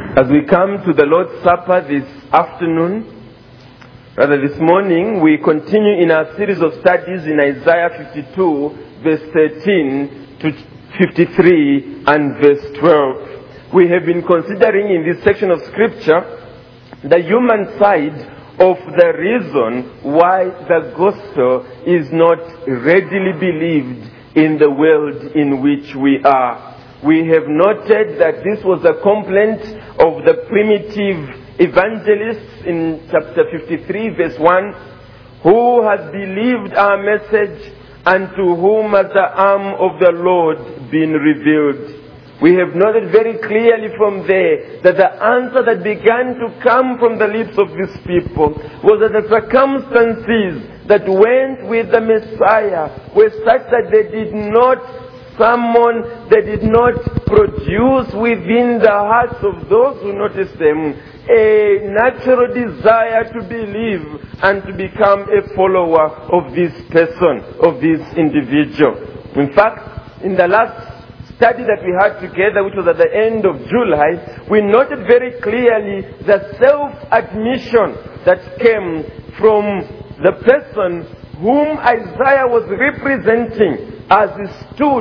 As we come to the Lord's Supper this morning, we continue in our series of studies in Isaiah 52, verse 13 to 53 and verse 12. We have been considering in this section of Scripture the human side of the reason why the gospel is not readily believed in the world in which we are. We have noted that this was a complaint of the primitive evangelists in chapter 53, verse 1, who had believed our message and to whom has the arm of the Lord been revealed. We have noted very clearly from there that the answer that began to come from the lips of these people was that the circumstances that went with the Messiah were such that they did not produce within the hearts of those who noticed them a natural desire to believe and to become a follower of this person, of this individual. In fact, in the last study that we had together, which was at the end of July, we noted very clearly the self-admission that came from the person whom Isaiah was representing as he stood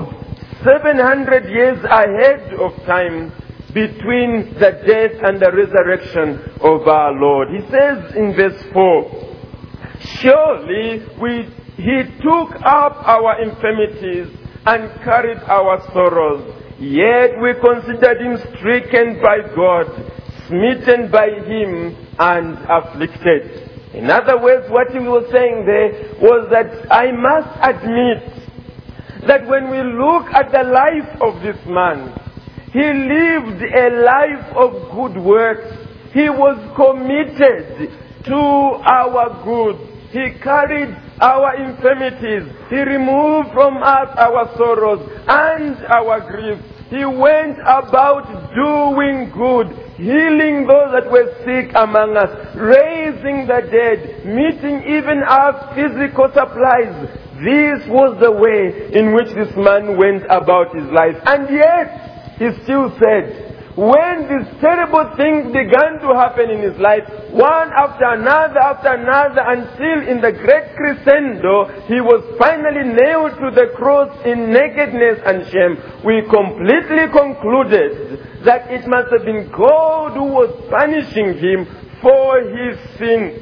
700 years ahead of time between the death and the resurrection of our Lord. He says in verse 4, "Surely he took up our infirmities and carried our sorrows, yet we considered him stricken by God, smitten by him and afflicted." In other words, what he was saying there was that I must admit that when we look at the life of this man, he lived a life of good works. He was committed to our good. He carried our infirmities. He removed from us our sorrows and our griefs. He went about doing good, healing those that were sick among us, raising the dead, meeting even our physical supplies. This was the way in which this man went about his life. And yet, he still said, when these terrible things began to happen in his life, one after another, until in the great crescendo, he was finally nailed to the cross in nakedness and shame, we completely concluded that it must have been God who was punishing him for his sins.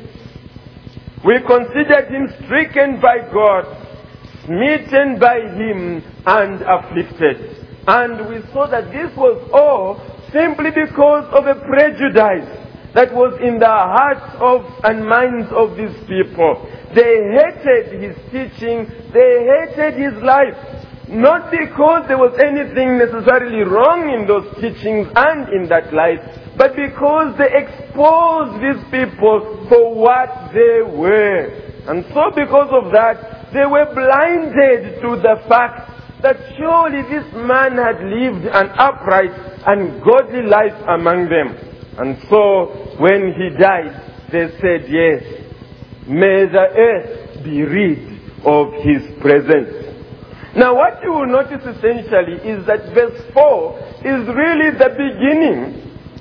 We considered him stricken by God, smitten by him and afflicted. And we saw that this was all simply because of a prejudice that was in the hearts and minds of these people. They hated his teaching, they hated his life. Not because there was anything necessarily wrong in those teachings and in that life, but because they exposed these people for what they were. And so because of that, they were blinded to the fact that surely this man had lived an upright and godly life among them. And so when he died, they said, yes, may the earth be rid of his presence. Now what you will notice essentially is that verse 4 is really the beginning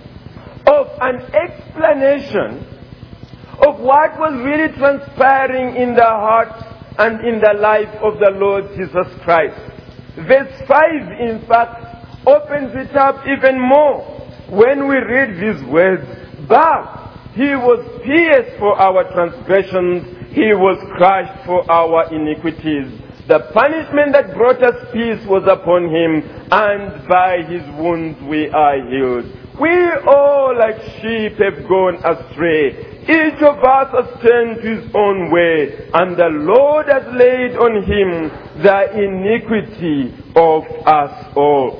of an explanation of what was really transpiring in the heart and in the life of the Lord Jesus Christ. Verse 5, in fact, opens it up even more when we read these words. But he was pierced for our transgressions, he was crushed for our iniquities. The punishment that brought us peace was upon him, and by his wounds we are healed. We all like sheep have gone astray. Each of us has turned to his own way, and the Lord has laid on him the iniquity of us all.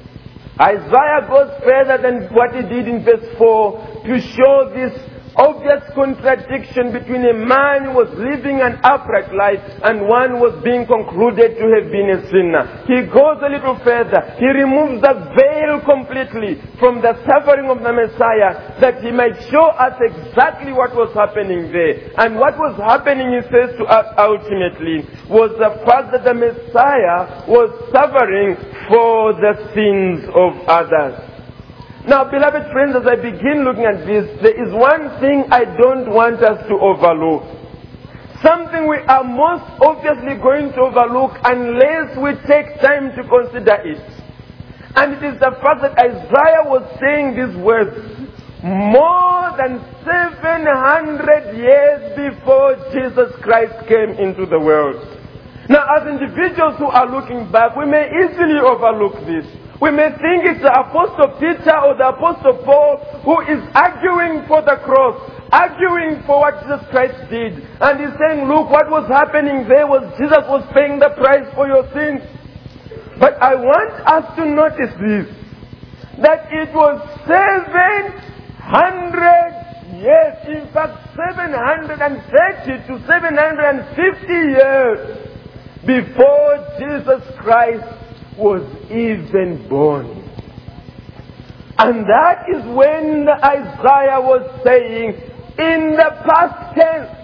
Isaiah goes further than what he did in verse 4 to show this obvious contradiction between a man who was living an upright life and one who was being concluded to have been a sinner. He goes a little further. He removes the veil completely from the suffering of the Messiah that he might show us exactly what was happening there. And what was happening, he says to us ultimately, was the fact that the Messiah was suffering for the sins of others. Now, beloved friends, as I begin looking at this, there is one thing I don't want us to overlook. Something we are most obviously going to overlook unless we take time to consider it. And it is the fact that Isaiah was saying these words more than 700 years before Jesus Christ came into the world. Now, as individuals who are looking back, we may easily overlook this. We may think it's the Apostle Peter or the Apostle Paul who is arguing for the cross, arguing for what Jesus Christ did. And he's saying, look, what was happening there was Jesus was paying the price for your sins. But I want us to notice this, that it was 700 years, in fact 730 to 750 years before Jesus Christ was even born. And that is when Isaiah was saying, in the past tense,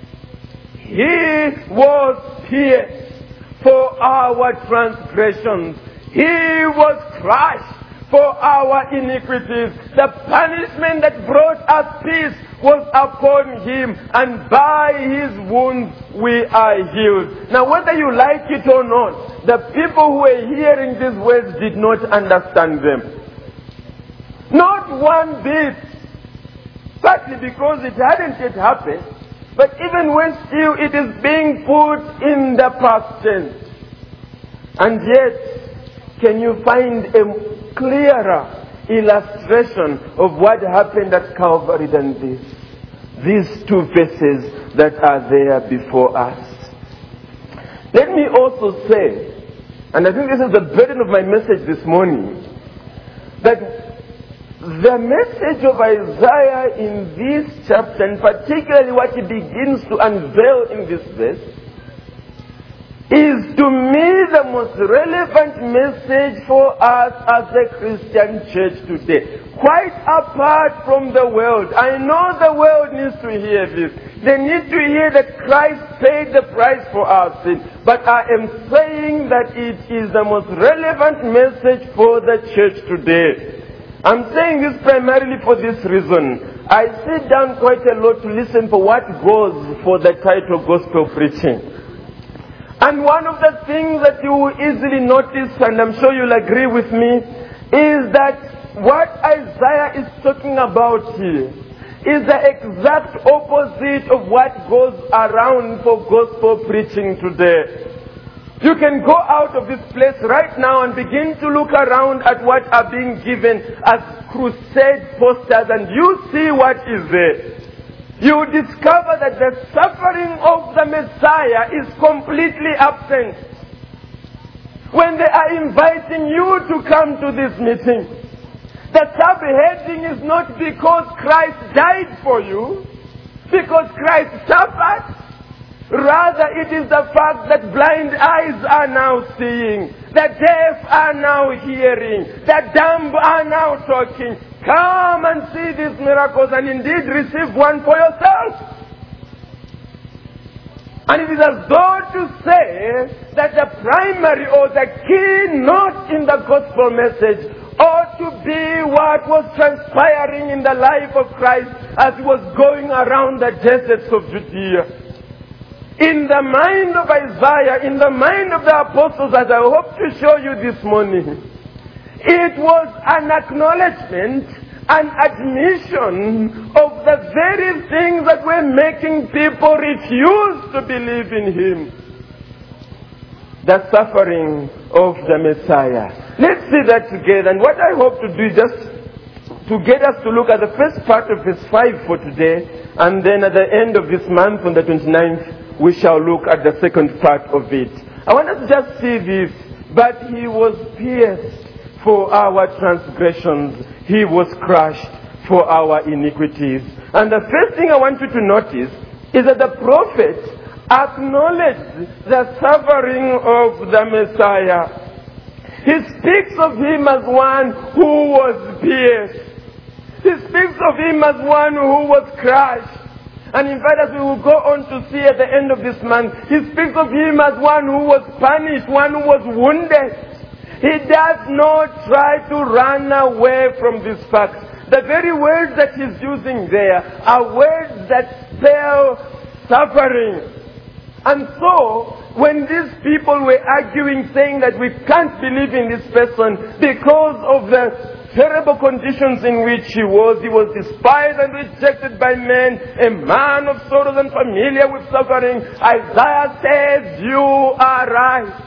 He was pierced for our transgressions. He was crushed for our iniquities. The punishment that brought us peace was upon Him, and by His wounds we are healed. Now, whether you like it or not, the people who were hearing these words did not understand them. Not one bit. Partly because it hadn't yet happened, but even when still it is being put in the past tense. And yet, can you find a clearer illustration of what happened at Calvary than this? These two verses that are there before us. Let me also say, and I think this is the burden of my message this morning, that the message of Isaiah in this chapter, and particularly what he begins to unveil in this verse, is to me the most relevant message for us as a Christian church today. Quite apart from the world. I know the world needs to hear this. They need to hear that Christ paid the price for our sin. But I am saying that it is the most relevant message for the church today. I'm saying this primarily for this reason. I sit down quite a lot to listen for what goes for the title Gospel Preaching. And one of the things that you will easily notice, and I'm sure you'll agree with me, is that what Isaiah is talking about here is the exact opposite of what goes around for gospel preaching today. You can go out of this place right now and begin to look around at what are being given as crusade posters, and you see what is there. You discover that the suffering of the Messiah is completely absent. When they are inviting you to come to this meeting, the subheading is not because Christ died for you, because Christ suffered. Rather, it is the fact that blind eyes are now seeing, the deaf are now hearing, the dumb are now talking. Come and see these miracles and indeed receive one for yourself. And it is as though to say that the primary or the key note in the gospel message ought to be what was transpiring in the life of Christ as he was going around the deserts of Judea. In the mind of Isaiah, in the mind of the apostles, as I hope to show you this morning, it was an acknowledgement, an admission of the very things that were making people refuse to believe in Him. The suffering of the Messiah. Let's see that together. And what I hope to do is just to get us to look at the first part of verse 5 for today, and then at the end of this month, on the 29th, we shall look at the second part of it. I want us to just see this. But He was pierced for our transgressions. He was crushed for our iniquities. And the first thing I want you to notice is that the prophet acknowledged the suffering of the Messiah. He speaks of Him as one who was pierced. He speaks of Him as one who was crushed. And in fact, as we will go on to see at the end of this month, He speaks of Him as one who was punished, one who was wounded. He does not try to run away from this fact. The very words that he's using there are words that spell suffering. And so, when these people were arguing, saying that we can't believe in this person because of the terrible conditions in which he was despised and rejected by men, a man of sorrows and familiar with suffering, Isaiah says, you are right.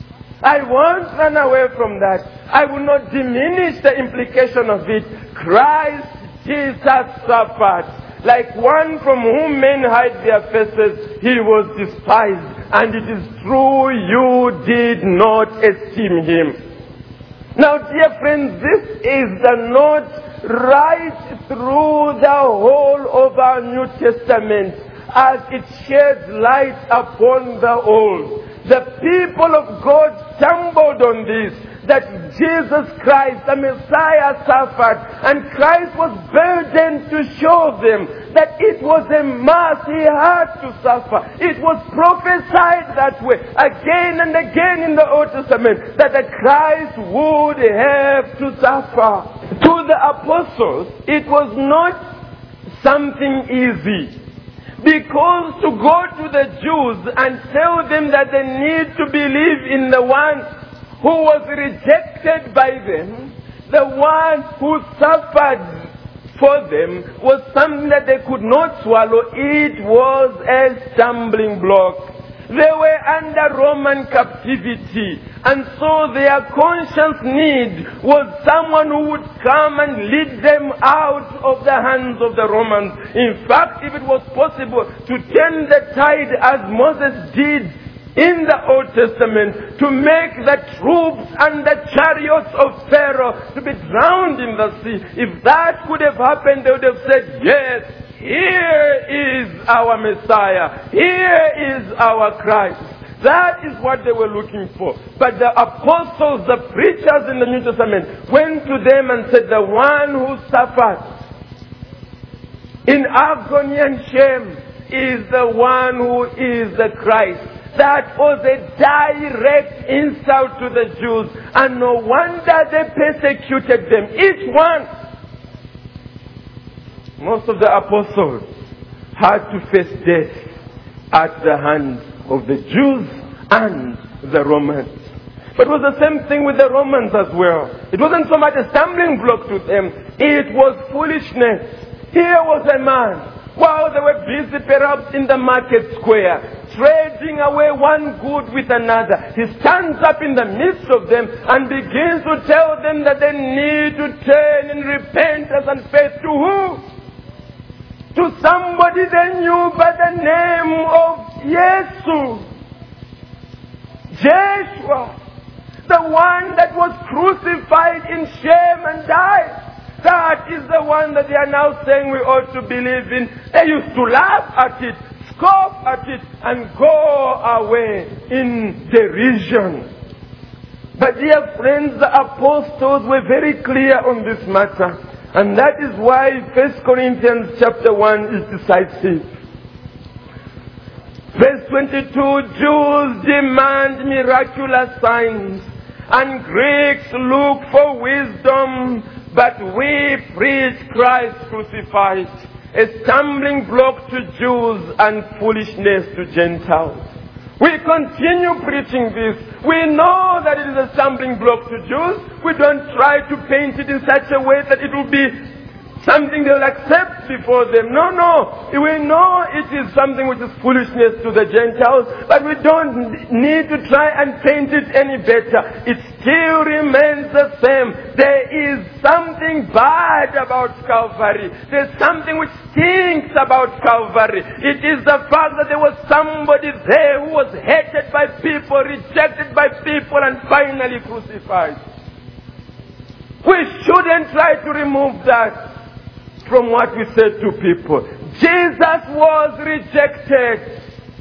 I won't run away from that. I will not diminish the implication of it. Christ Jesus suffered. Like one from whom men hide their faces, he was despised. And it is true, you did not esteem him. Now, dear friends, this is the note right through the whole of our New Testament as it sheds light upon the Old. The people of God stumbled on this, that Jesus Christ, the Messiah, suffered, and Christ was burdened to show them that it was a must. He had to suffer. It was prophesied that way again and again in the Old Testament, that the Christ would have to suffer. To the apostles, it was not something easy. Because to go to the Jews and tell them that they need to believe in the one who was rejected by them, the one who suffered for them, was something that they could not swallow. It was a stumbling block. They were under Roman captivity, and so their conscience need was someone who would come and lead them out of the hands of the Romans. In fact, if it was possible to turn the tide as Moses did in the Old Testament, to make the troops and the chariots of Pharaoh to be drowned in the sea, if that could have happened, they would have said, yes, here is our Messiah. Here is our Christ. That is what they were looking for. But the apostles, the preachers in the New Testament, went to them and said, the one who suffered in agony and shame is the one who is the Christ. That was a direct insult to the Jews. And no wonder they persecuted them. Each one. Most of the apostles had to face death at the hands of the Jews and the Romans. But it was the same thing with the Romans as well. It wasn't so much a stumbling block to them. It was foolishness. Here was a man, while they were busy perhaps in the market square, trading away one good with another, he stands up in the midst of them and begins to tell them that they need to turn in repentance and faith to who? To somebody they knew by the name of Jesus. Joshua, the one that was crucified in shame and died. That is the one that they are now saying we ought to believe in. They used to laugh at it, scoff at it, and go away in derision. But dear friends, the apostles were very clear on this matter. And that is why 1 Corinthians chapter 1 is decisive. Verse 22, Jews demand miraculous signs, and Greeks look for wisdom, but we preach Christ crucified, a stumbling block to Jews and foolishness to Gentiles. We continue preaching this. We know that it is a stumbling block to Jews. We don't try to paint it in such a way that it will be something they'll accept before them. No. We know it is something which is foolishness to the Gentiles, but we don't need to try and paint it any better. It still remains the same. There is something bad about Calvary. There's something which stinks about Calvary. It is the fact that there was somebody there who was hated by people, rejected by people, and finally crucified. We shouldn't try to remove that from what we said to people. Jesus was rejected.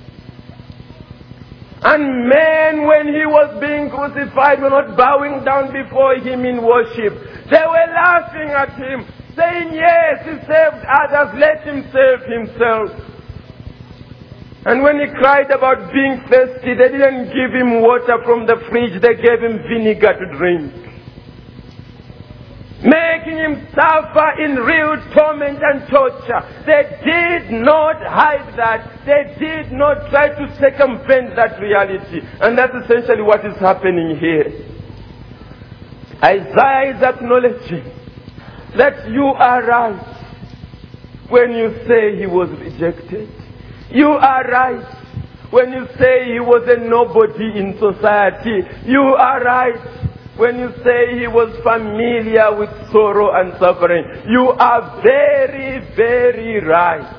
And men, when he was being crucified, were not bowing down before him in worship. They were laughing at him, saying, yes, he saved others, let him save himself. And when he cried about being thirsty, they didn't give him water from the fridge, they gave him vinegar to drink. Making him suffer in real torment and torture. They did not hide that. They did not try to circumvent that reality. And that's essentially what is happening here. Isaiah is acknowledging that you are right when you say he was rejected. You are right when you say he was a nobody in society. You are right when you say he was familiar with sorrow and suffering. You are very, very right.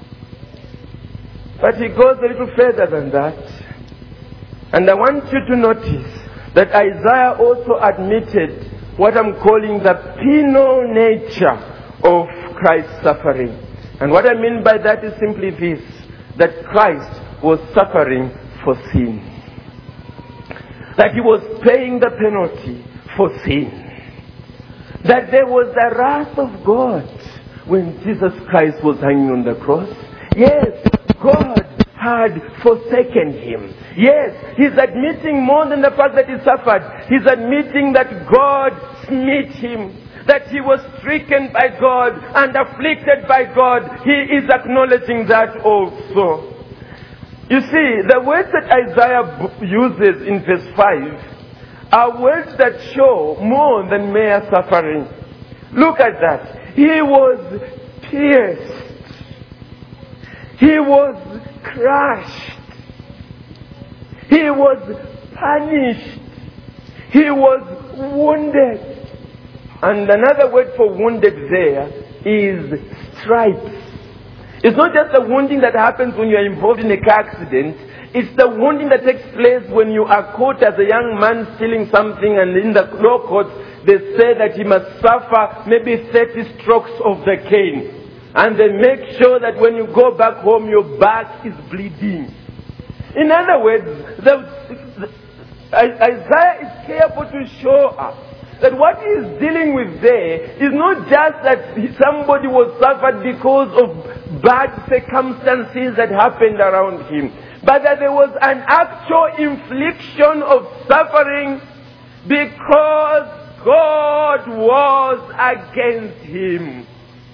But he goes a little further than that. And I want you to notice that Isaiah also admitted what I'm calling the penal nature of Christ's suffering. And what I mean by that is simply this, that Christ was suffering for sin. That he was paying the penalty for sin. That there was the wrath of God when Jesus Christ was hanging on the cross. Yes, God had forsaken him. Yes, he's admitting more than the fact that he suffered. He's admitting that God smote him. That he was stricken by God and afflicted by God. He is acknowledging that also. You see, the words that Isaiah uses in verse 5 are words that show more than mere suffering. Look at that. He was pierced. He was crushed. He was punished. He was wounded. And another word for wounded there is stripes. It's not just the wounding that happens when you are involved in a car accident. It's the wounding that takes place when you are caught as a young man stealing something, and in the law courts they say that he must suffer maybe 30 strokes of the cane. And they make sure that when you go back home your back is bleeding. In other words, Isaiah is careful to show us that what he is dealing with there is not just that somebody was suffered because of bad circumstances that happened around him, but that there was an actual infliction of suffering because God was against him.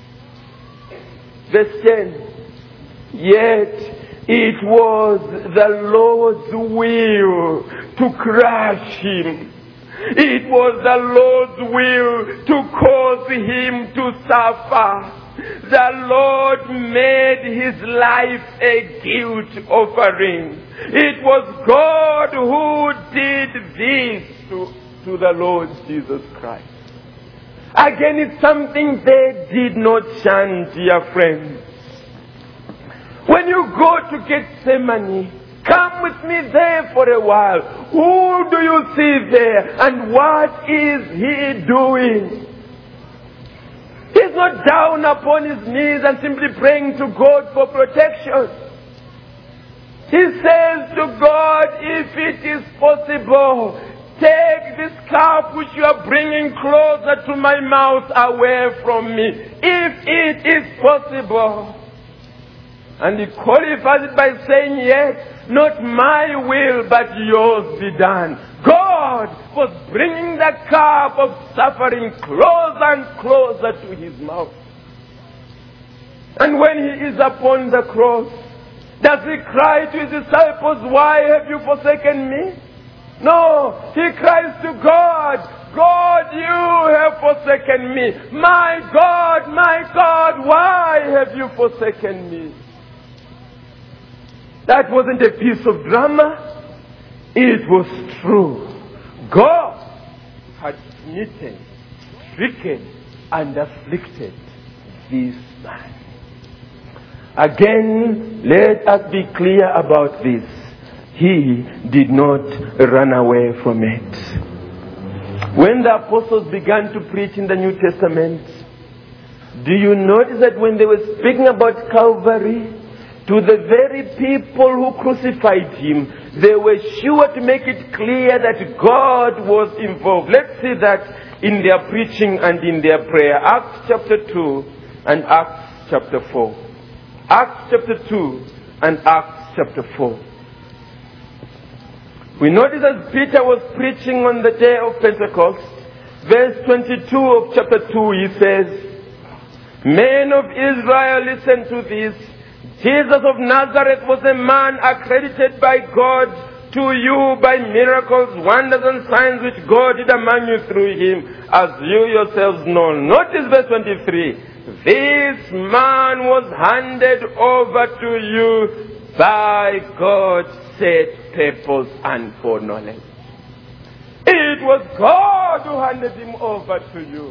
Verse 10, yet it was the Lord's will to crush him. It was the Lord's will to cause him to suffer. The Lord made his life a guilt offering. It was God who did this to the Lord Jesus Christ. Again, it's something they did not shun, dear friends. When you go to Gethsemane, come with me there for a while. Who do you see there? And what is he doing? He's not down upon his knees and simply praying to God for protection. He says to God, if it is possible, take this cup which you are bringing closer to my mouth away from me. If it is possible. And he qualifies it by saying, yes, not my will, but yours be done. God was bringing the cup of suffering closer and closer to his mouth. And when he is upon the cross, does he cry to his disciples, why have you forsaken me? No, he cries to God, God, you have forsaken me. My God, why have you forsaken me? That wasn't a piece of drama. It was true. God had smitten, stricken, and afflicted this man. Again, let us be clear about this. He did not run away from it. When the apostles began to preach in the New Testament, do you notice that when they were speaking about Calvary, to the very people who crucified him, they were sure to make it clear that God was involved. Let's see that in their preaching and in their prayer. Acts chapter 2 and Acts chapter 4. Acts chapter 2 and Acts chapter 4. We notice as Peter was preaching on the day of Pentecost, verse 22 of chapter 2, he says, "Men of Israel, listen to this. Jesus of Nazareth was a man accredited by God to you by miracles, wonders and signs which God did among you through him, as you yourselves know." Notice verse 23. "This man was handed over to you by God's set purpose and foreknowledge." It was God who handed him over to you.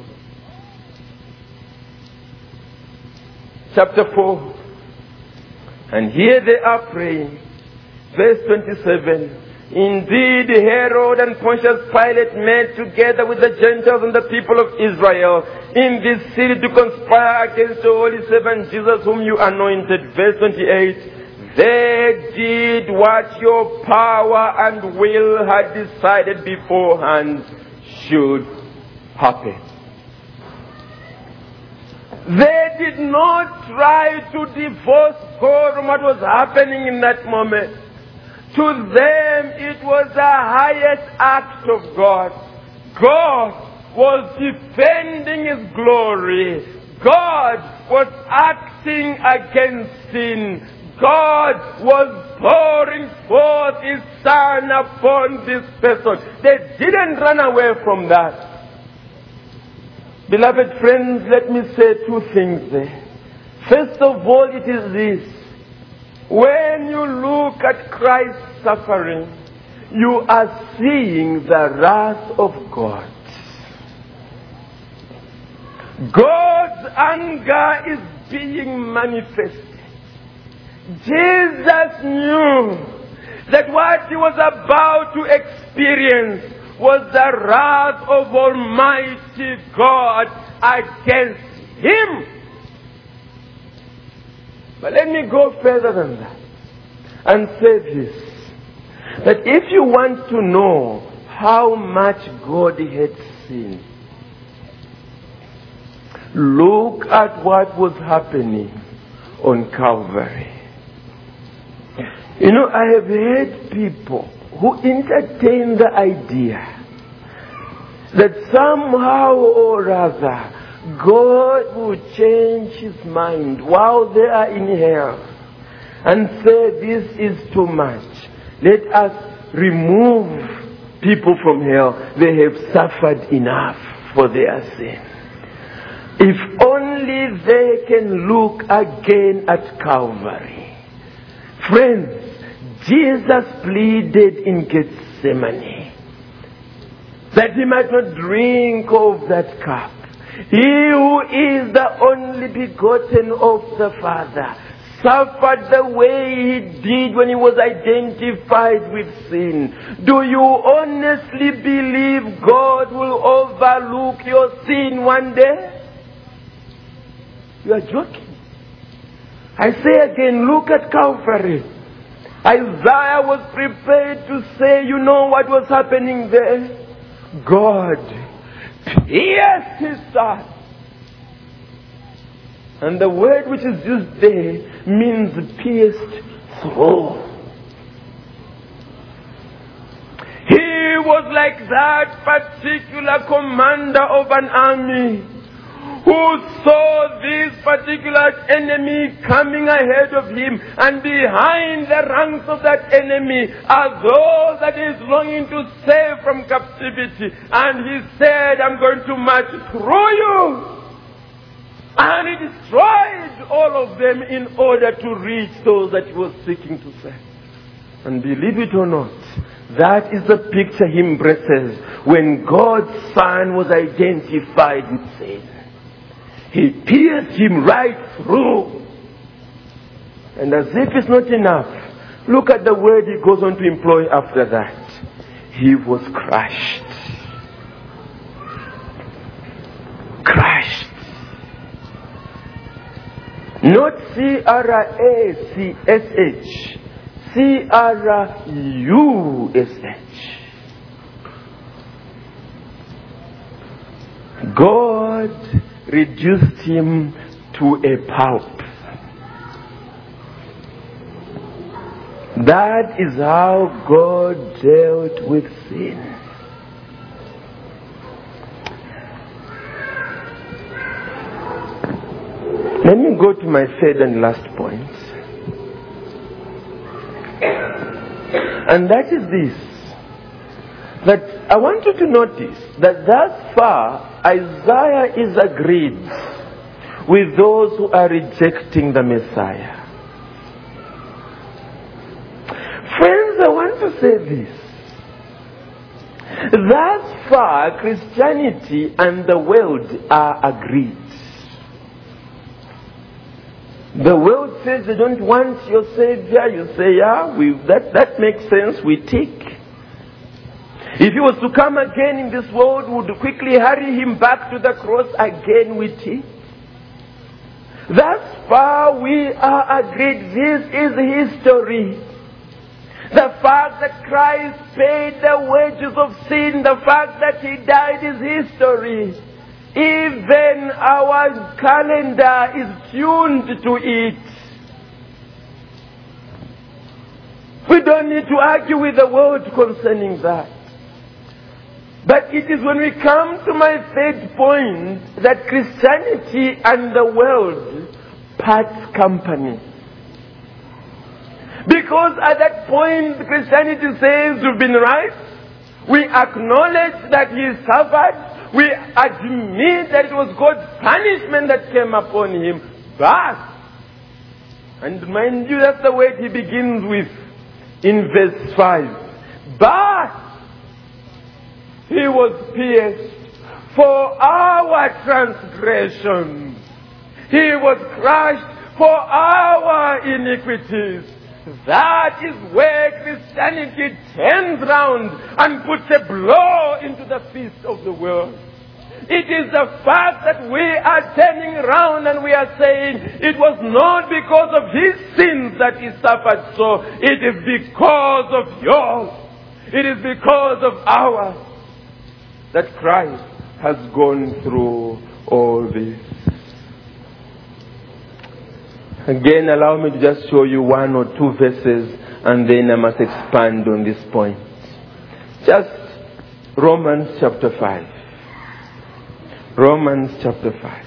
Chapter 4. And here they are praying. Verse 27. "Indeed, Herod and Pontius Pilate met together with the Gentiles and the people of Israel in this city to conspire against the holy servant Jesus whom you anointed." Verse 28. "They did what your power and will had decided beforehand should happen." They did not try to divorce God from what was happening in that moment. To them, it was the highest act of God. God was defending his glory. God was acting against sin. God was pouring forth his Son upon this person. They didn't run away from that. Beloved friends, let me say two things there. First of all, it is this. When you look at Christ's suffering, you are seeing the wrath of God. God's anger is being manifested. Jesus knew that what he was about to experience was the wrath of Almighty God against him. But let me go further than that and say this, that if you want to know how much God hates sin, look at what was happening on Calvary. You know, I have heard people who entertain the idea that somehow or other God will change his mind while they are in hell and say, "This is too much. Let us remove people from hell. They have suffered enough for their sin." If only they can look again at Calvary. Friends, Jesus pleaded in Gethsemane that he might not drink of that cup. He who is the only begotten of the Father suffered the way he did when he was identified with sin. Do you honestly believe God will overlook your sin one day? You are joking. I say again, look at Calvary. Isaiah was prepared to say, you know what was happening there? God pierced his Son. And the word which is used there means pierced through. He was like that particular commander of an army who saw this particular enemy coming ahead of him, and behind the ranks of that enemy are those that he is longing to save from captivity. And he said, "I'm going to march through you." And he destroyed all of them in order to reach those that he was seeking to save. And believe it or not, that is the picture he embraces when God's Son was identified with sin. He pierced him right through. And as if it's not enough, look at the word he goes on to employ after that. He was crushed. Crushed. Not C-R-A-C-S-H. C-R-U-S-H. God reduced him to a pulp. That is how God dealt with sin. Let me go to my third and last point. And that is this. That I want you to notice that thus far, Isaiah is agreed with those who are rejecting the Messiah. Friends, I want to say this. Thus far, Christianity and the world are agreed. The world says they don't want your Savior. You say, yeah, that makes sense. We tick. If he was to come again in this world, we would quickly hurry him back to the cross. Again, we tick. Thus far, we are agreed. This is history. The fact that Christ paid the wages of sin, the fact that he died is history. Even our calendar is tuned to it. We don't need to argue with the world concerning that. But it is when we come to my third point that Christianity and the world part company. Because at that point, Christianity says we've been right. We acknowledge that he suffered. We admit that it was God's punishment that came upon him. But, and mind you, that's the word he begins with in verse 5. But he was pierced for our transgressions. He was crushed for our iniquities. That is where Christianity turns round and puts a blow into the fist of the world. It is the fact that we are turning round and we are saying it was not because of his sins that he suffered so. It is because of yours. It is because of ours that Christ has gone through all this. Again, allow me to just show you one or two verses and then I must expand on this point. Just Romans chapter 5. Romans chapter 5.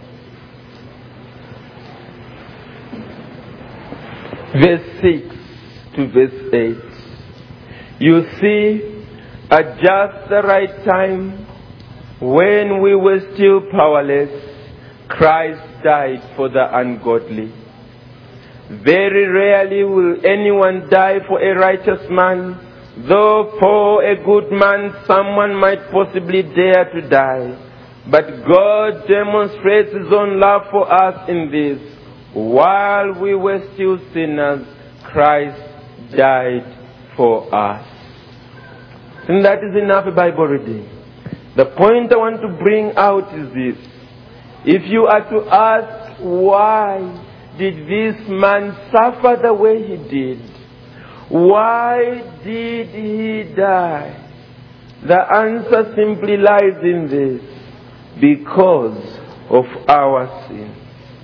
Verse 6 to verse 8. You see, at just the right time, when we were still powerless, Christ died for the ungodly. Very rarely will anyone die for a righteous man, though for a good man someone might possibly dare to die. But God demonstrates his own love for us in this: while we were still sinners, Christ died for us. And that is enough Bible reading. The point I want to bring out is this. If you are to ask, why did this man suffer the way he did? Why did he die? The answer simply lies in this: because of our sins.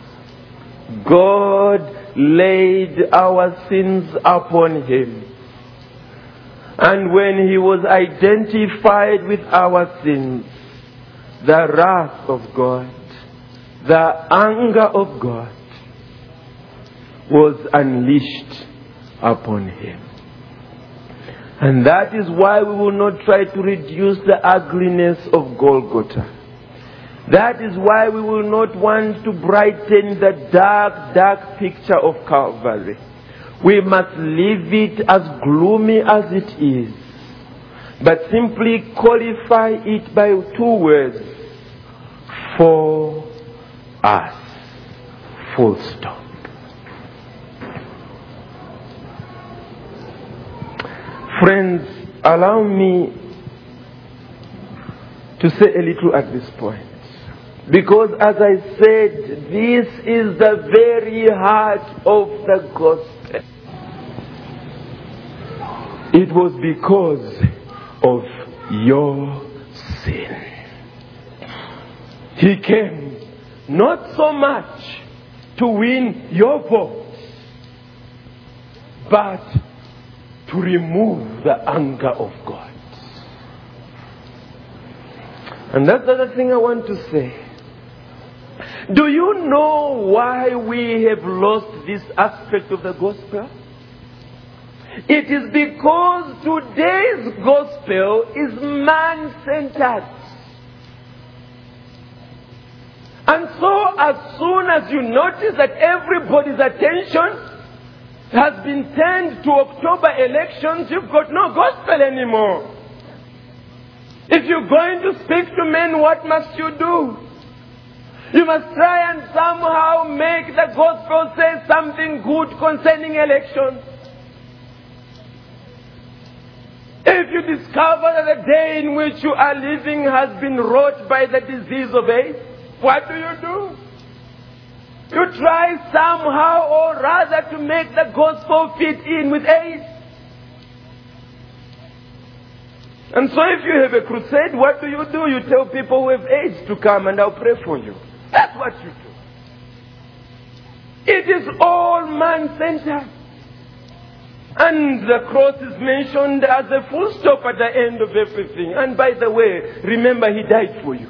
God laid our sins upon him. And when he was identified with our sins, the wrath of God, the anger of God was unleashed upon him. And that is why we will not try to reduce the ugliness of Golgotha. That is why we will not want to brighten the dark, dark picture of Calvary. We must leave it as gloomy as it is, but simply qualify it by two words: for us. Full stop. Friends, allow me to say a little at this point. Because as I said, this is the very heart of the gospel. It was because of your sin. He came not so much to win your vote, but to remove the anger of God. And that's the other thing I want to say. Do you know why we have lost this aspect of the gospel? It is because today's gospel is man-centered. And so as soon as you notice that everybody's attention has been turned to October elections, you've got no gospel anymore. If you're going to speak to men, what must you do? You must try and somehow make the gospel say something good concerning elections. If you discover that the day in which you are living has been wrought by the disease of AIDS, what do? You try somehow or rather to make the gospel fit in with AIDS. And so if you have a crusade, what do? You tell people who have AIDS to come and I'll pray for you. That's what you do. It is all man-centered. And the cross is mentioned as a full stop at the end of everything. And by the way, remember He died for you.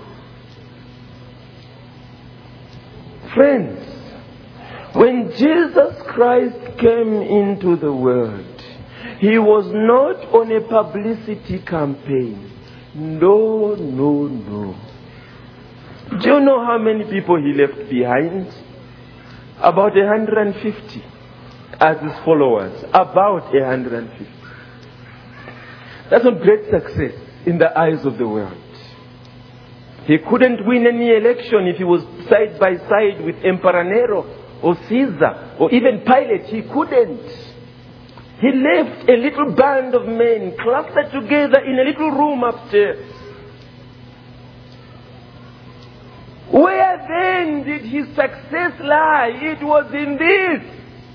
Friends, when Jesus Christ came into the world, He was not on a publicity campaign. No. Do you know how many people He left behind? About 150 as His followers. About 150. That's a great success in the eyes of the world. He couldn't win any election if he was side by side with Emperor Nero or Caesar or even Pilate. He couldn't. He left a little band of men clustered together in a little room upstairs. Where then did his success lie? It was in this.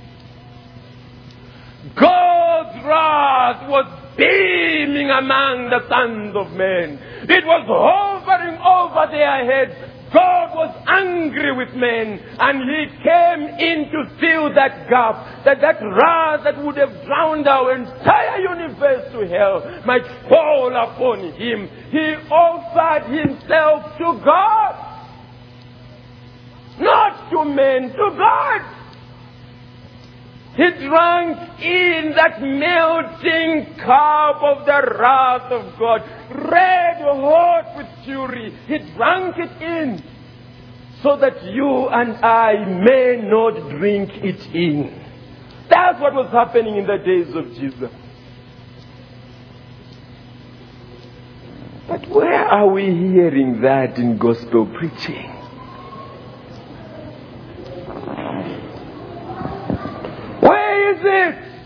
God's wrath was beaming among the sons of men. It was hovering over their heads. God was angry with men, and He came in to fill that gap, that wrath that would have drowned our entire universe to hell might fall upon Him. He offered Himself to God, not to men, to God. He drank in that melting cup of the wrath of God, red hot with fury. He drank it in so that you and I may not drink it in. That's what was happening in the days of Jesus. But where are we hearing that in gospel preaching? Where is it?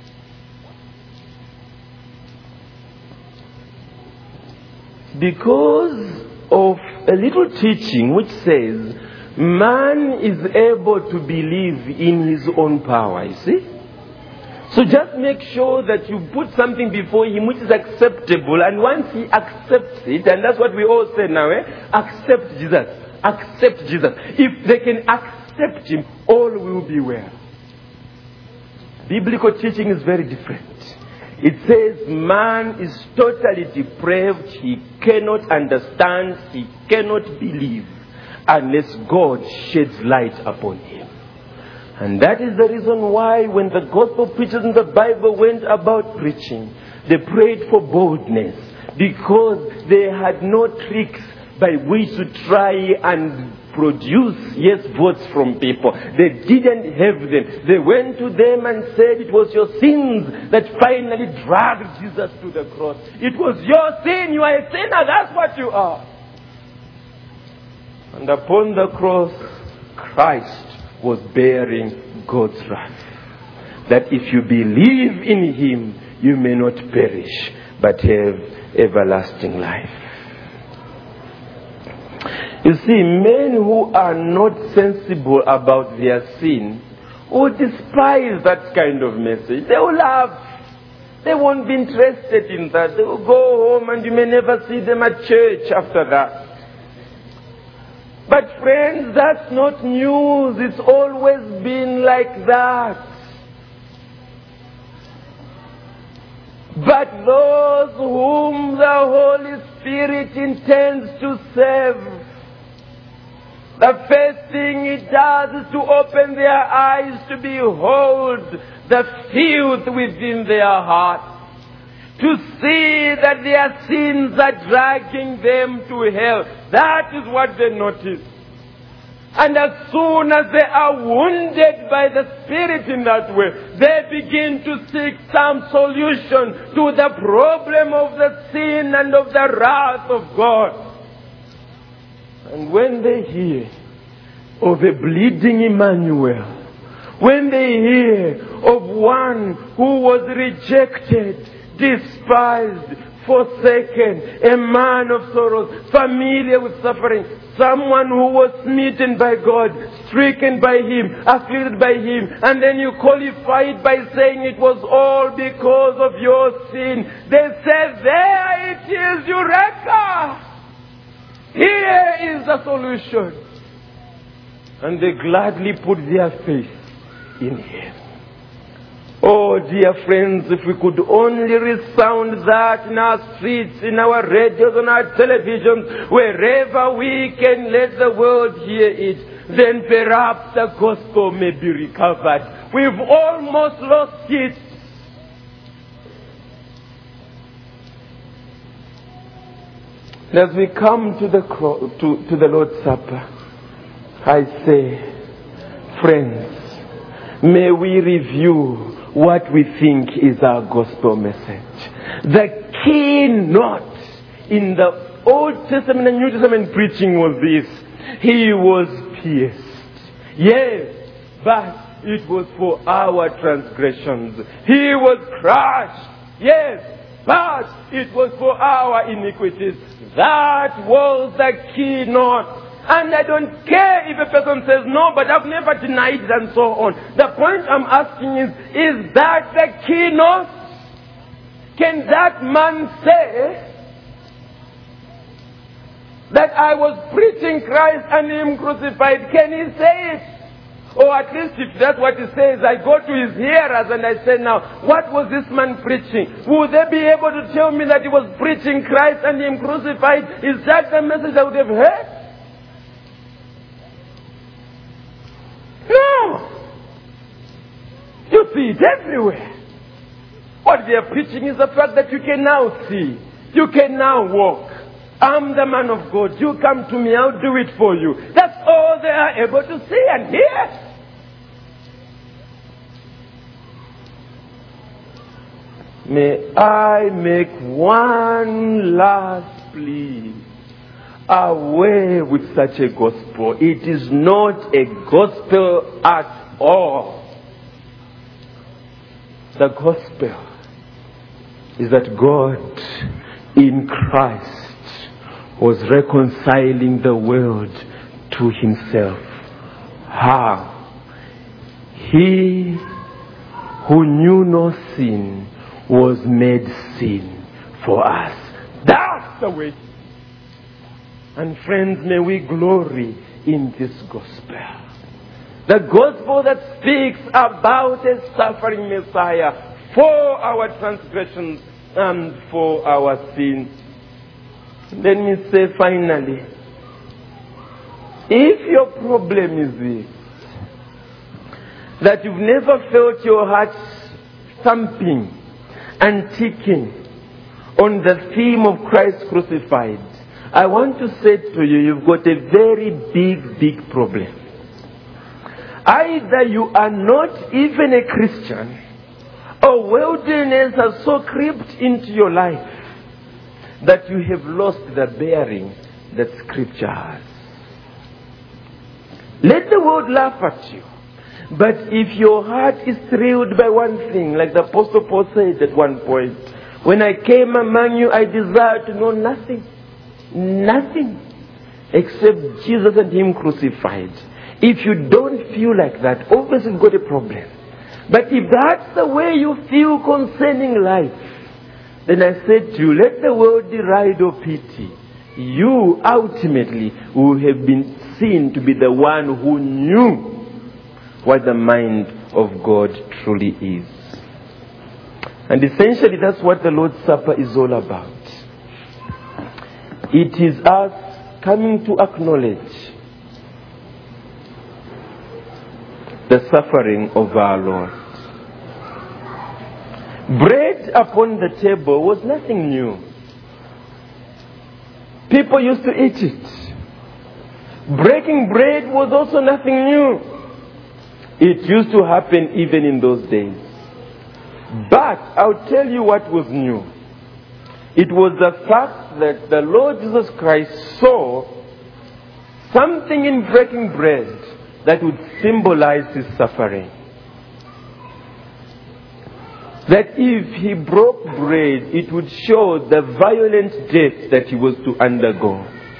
Because of a little teaching which says man is able to believe in his own power, you see? So just make sure that you put something before him which is acceptable, and once he accepts it, and that's what we all say now, accept Jesus. Accept Jesus. If they can accept him, all will be well. Biblical teaching is very different. It says man is totally depraved. He cannot understand. He cannot believe unless God sheds light upon him. And that is the reason why when the gospel preachers in the Bible went about preaching, they prayed for boldness, because they had no tricks by which to try and produce yes votes from people. They didn't have them. They went to them and said it was your sins that finally dragged Jesus to the cross. It was your sin. You are a sinner. That's what you are. And upon the cross, Christ was bearing God's wrath. That if you believe in Him, you may not perish, but have everlasting life. You see, men who are not sensible about their sin will despise that kind of message. They will laugh. They won't be interested in that. They will go home and you may never see them at church after that. But friends, that's not news. It's always been like that. But those whom the Holy Spirit intends to save, the first thing it does is to open their eyes to behold the filth within their hearts, to see that their sins are dragging them to hell. That is what they notice. And as soon as they are wounded by the Spirit in that way, they begin to seek some solution to the problem of the sin and of the wrath of God. And when they hear of a bleeding Emmanuel, when they hear of one who was rejected, despised, forsaken, a man of sorrows, familiar with suffering, someone who was smitten by God, stricken by Him, afflicted by Him, and then you qualify it by saying it was all because of your sin. They say, there it is, Eureka! Here is the solution. And they gladly put their faith in Him. Oh, dear friends, if we could only resound that in our streets, in our radios, on our televisions, wherever we can let the world hear it, then perhaps the gospel may be recovered. We've almost lost it. As we come to the Lord's Supper, I say, friends, may we review what we think is our gospel message. The keynote in the Old Testament and New Testament preaching was this: He was pierced. Yes, but it was for our transgressions. He was crushed. Yes, but it was for our iniquities. That was the keynote. And I don't care if a person says, no, but I've never denied it and so on. The point I'm asking is that the keynote? Can that man say that I was preaching Christ and Him crucified? Can he say it? Or at least if that's what he says, I go to his hearers and I say, now, what was this man preaching? Would they be able to tell me that he was preaching Christ and Him crucified? Is that the message I would have heard? No! You see it everywhere. What they are preaching is the fact that you can now see. You can now walk. I'm the man of God. You come to me, I'll do it for you. That's all they are able to see and hear. May I make one last plea. Away with such a gospel. It is not a gospel at all. The gospel is that God in Christ was reconciling the world to Himself. How? He who knew no sin was made sin for us. That's the way. And friends, may we glory in this gospel. The gospel that speaks about a suffering Messiah for our transgressions and for our sins. Let me say finally, if your problem is this, that you've never felt your heart thumping and ticking on the theme of Christ crucified, I want to say to you, you've got a very big problem. Either you are not even a Christian, or worldliness has so crept into your life that you have lost the bearing that Scripture has. Let the world laugh at you. But if your heart is thrilled by one thing, like the Apostle Paul said at one point, when I came among you, I desired to know nothing except Jesus and Him crucified. If you don't feel like that, obviously you've got a problem. But if that's the way you feel concerning life, then I said to you, let the world deride or pity. You ultimately will have been seen to be the one who knew what the mind of God truly is. And essentially that's what the Lord's Supper is all about. It is us coming to acknowledge the suffering of our Lord. Bread upon the table was nothing new. People used to eat it. Breaking bread was also nothing new. It used to happen even in those days. But I'll tell you what was new. It was the fact that the Lord Jesus Christ saw something in breaking bread that would symbolize his suffering. That if he broke bread, it would show the violent death that he was to undergo.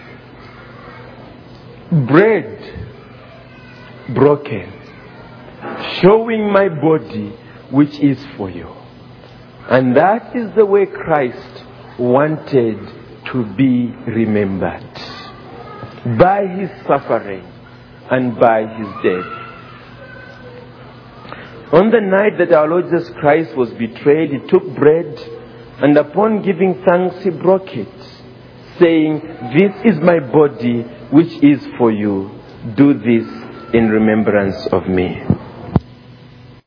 Bread broken, showing my body which is for you. And that is the way Christ wanted to be remembered. By his suffering and by his death. On the night that our Lord Jesus Christ was betrayed, he took bread and upon giving thanks he broke it, saying, "This is my body which is for you. Do this in remembrance of me."